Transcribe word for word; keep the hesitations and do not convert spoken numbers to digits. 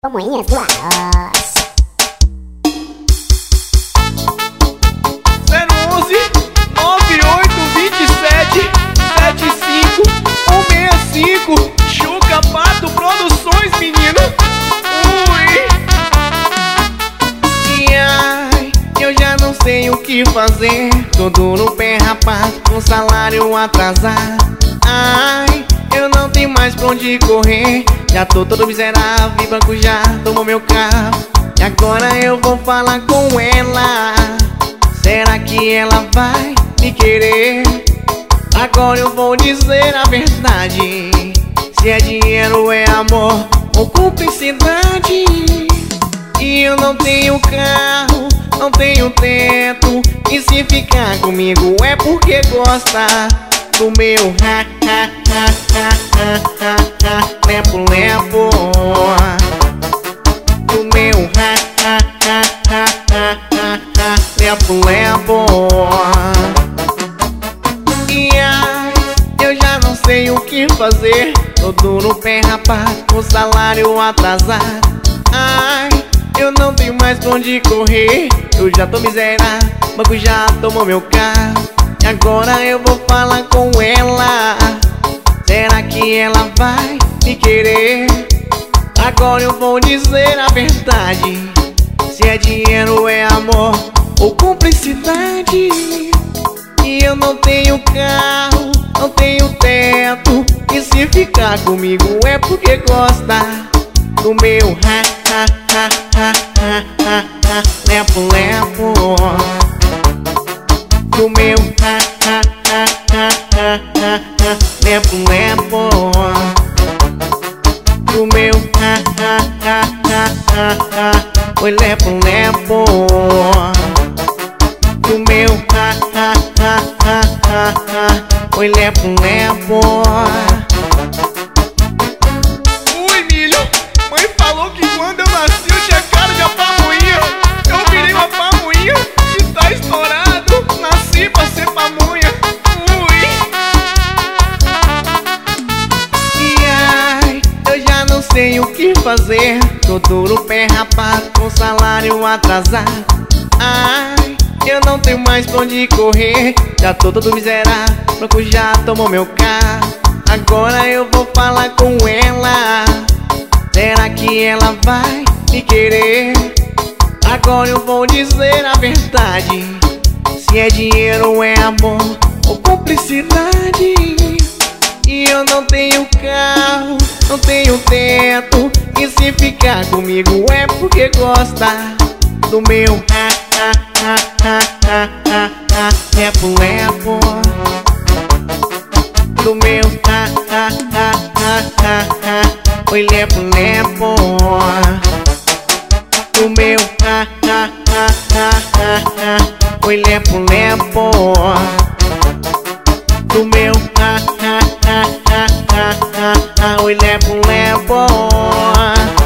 Pamonhas do Arroz. zero onze, nove oito, dois sete, sete cinco, um seis cinco. Chuca Pato Produções, menino. Ui. E ai, eu já não sei o que fazer. Todo no pé, rapaz, com salário atrasado. Ai, eu não tenho mais pra onde correr. Já tô todo miserável, banco já tomou meu carro. E agora eu vou falar com ela. Será que ela vai me querer? Agora eu vou dizer a verdade. Se é dinheiro, é amor ou cumplicidade. E eu não tenho carro, não tenho teto. E se ficar comigo é porque gosta do meu ha ha ha ha ha ha ha lepo lepo. Do meu ha ha ha ha ha ha ha lepo lepo. E ai, eu já não sei o que fazer. Todo no pé, rapaz, com salário atrasado. Ai, eu não tenho mais pra onde correr. Eu já tô miserável, banco já tomou meu carro. E agora eu vou falar com ela. Será que ela vai me querer? Agora eu vou dizer a verdade. Se é dinheiro, é amor ou cumplicidade. E eu não tenho carro, não tenho teto. E se ficar comigo é porque gosta do meu ha ha ha ha ha ha ha lepo lepo. Do meu ha ha ha ha ha ha ha lepo lepo. Do meu ha ha ha ha ha ha oi lepo lepo. Do meu ha ha ha ha ha ha oi lepo lepo. Ui, milho, mãe falou que quando eu nasci eu tinha cara de pamonha. Eu virei uma pamonha e tá estourado. Nasci pra ser pamonha. Ui. E ai, eu já não sei o que fazer. Tô duro pé, rapaz, com salário atrasado. Ai, eu não tenho mais pra onde correr. Já tô todo miserável, banco já tomou meu carro. Agora eu vou falar com ela. Será que ela vai me querer? Agora eu vou dizer a verdade. Se é dinheiro ou é amor ou cumplicidade. E eu não tenho carro, não tenho teto. E se ficar comigo é porque gosta do meu ha ha ha ha ha ha ha lepo lepo. Do meu ha ha ha ha ha ha oi lepo lepo. Do meu ha ha ha ha ha ha oi lepo lepo. Do meu ha ha ha ha ha ha oi lepo lepo.